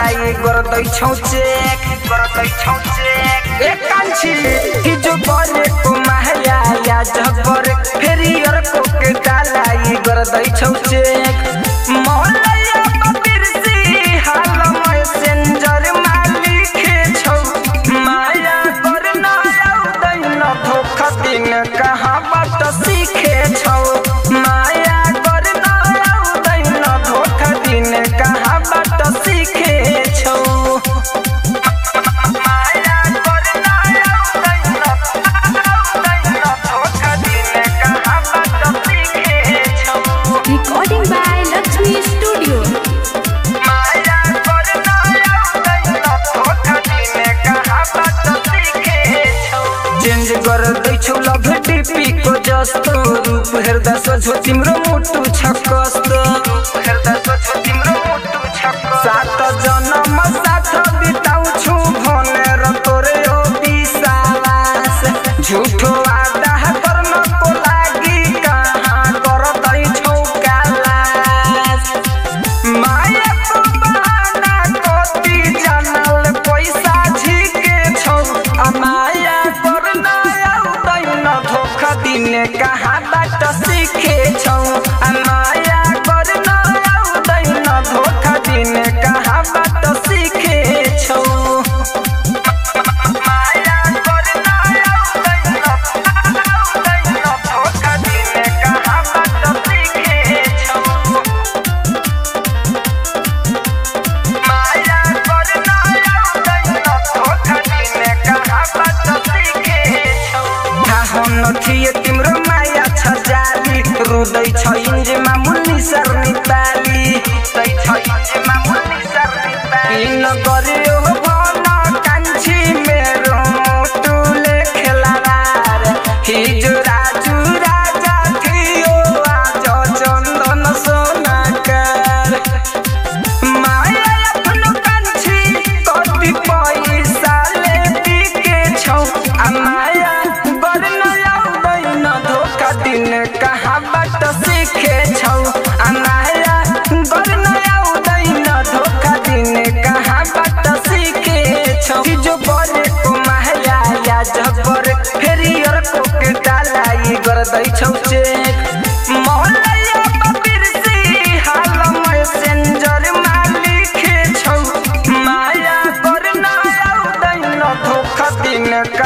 डालाई गर्दै छौ चेक एक कान्छी हिजो गरेको माया या जबर फेरि अर्को के डालाई गर्दै छौ चेक मौलैया बिर्सी हाल मेसेन्जर मा लिखे छौ माया गर्न आउँदैन धोखा दिन कहाँबाट सिखे छौ माया गर्न आउँदैन धोखा दिन कहाँबाट सिखे छौ माया गर्न आउँदैन धोखा दिन कहाँबाट सिखे छौ Recording by Lakshmi Studio. माया गर्न आउँदैन धोखा दिन कहाँबाट सिखे छौ चेन्ज गर्दै छौ लभ टिपी को जस्तो रूप हेर्दा सोझो तिम्रो मुटु छ कस्तो सात जन्म साथ बिताउँछु भनेर तोरे हो विश्वास झुठो वादा गर्नको लागि कहाँ गर्दै छौ कालास मायाको बहाना कति जानल पैसा झिके छौ माया गर्न आउँदैन धोखा दिने कहाँबाट सिखे छौ माया गर्न आउँदैन धोखा दिने कहाँबाट सिखे छौ माया गर्न आउँदैन धोखा दिने कहाँबाट सिखे छौ माया गर्न आउँदैन धोखा दिने कहाँबाट सिखे छौ थाहा नथिए तिम्रो माया छ जाली रुदै छ इन्जेमा मुन्नी सर्नी ताली किन गर्यो भन कान्छी मेरो मुटुले खेलार हिजो राजु राजा थियो आज चन्दन सोनाकार माया आफ्नो कान्छी कति पैसाले बिके छौ माया गर्न आउँदैन धोखा दिन कहाँबाट सिखे छौ माया गर्न आउँदैन धोखा दिन कहाँबाट सिखे छौ हिजो गरेको माया या जबर फेरि अर्को के डालाई गर्दै छौ चेक मौलैया बिर्सी हाल मेसेन्जर मा लिखे छौ माया गर्न आउँदैन धोखा दिन